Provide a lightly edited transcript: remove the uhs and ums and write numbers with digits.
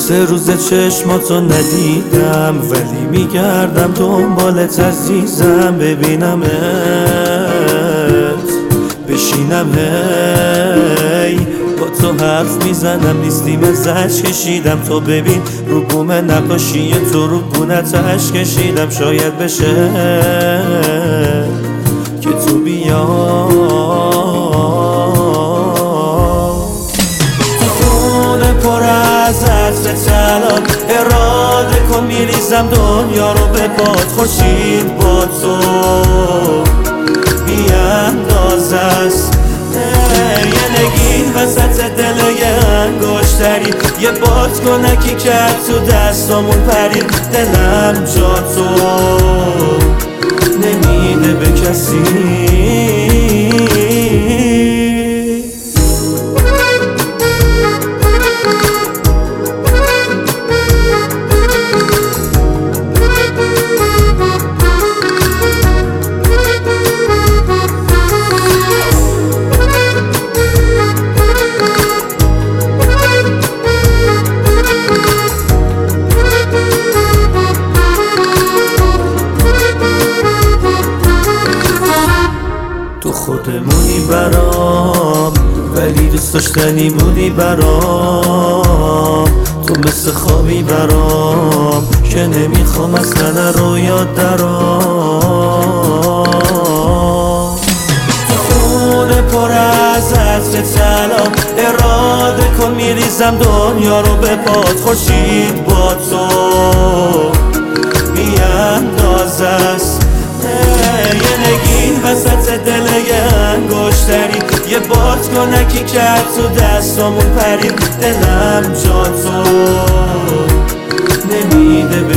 3 روز چشماتو ندیدم، ولی میگردم دنبالت عزیزم. ببینمت بشینم هی با تو حرف میزنم، نیستیم ازش کشیدم. تو ببین رو بوم نقاشی تو رو گونت اشک کشیدم. شاید بشه که تو بیا تو خونه پر از عطر طلا، اراده کن میریزم دنیا رو به باد. خورشید با تو بیانداز است، یه نگین وسط دل یه انگشتری، یه بادکنکی کرد تو دستامون پرید. دلم جا تو نمیده به کسی. خودمونی برام، ولی دوست داشتنی بودی برام. تو مثل خوابی برام که نمیخوام اصلا رو یاد درام. تو خونه پر از عطر طلا، اراده کن میریزم دنیا رو به باد. خورشید با تو بیانداز است، یه نگین وسط دل یه انگشتری، یه بادکنکی کرد تو دستامون پرید. دلم جا تو نمیده